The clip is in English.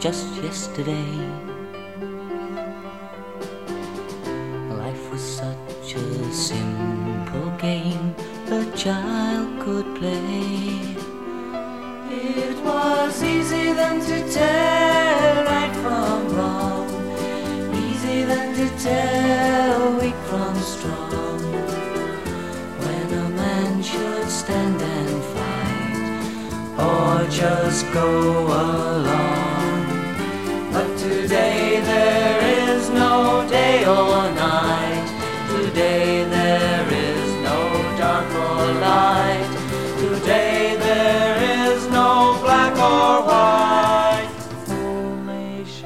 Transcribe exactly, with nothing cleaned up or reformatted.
just yesterday. Life was such a simple game a child could play. It was easy then to tell right from wrong, easy then to tell weak from strong. When a man should stand and fight, or just go along. But today there is no day or night.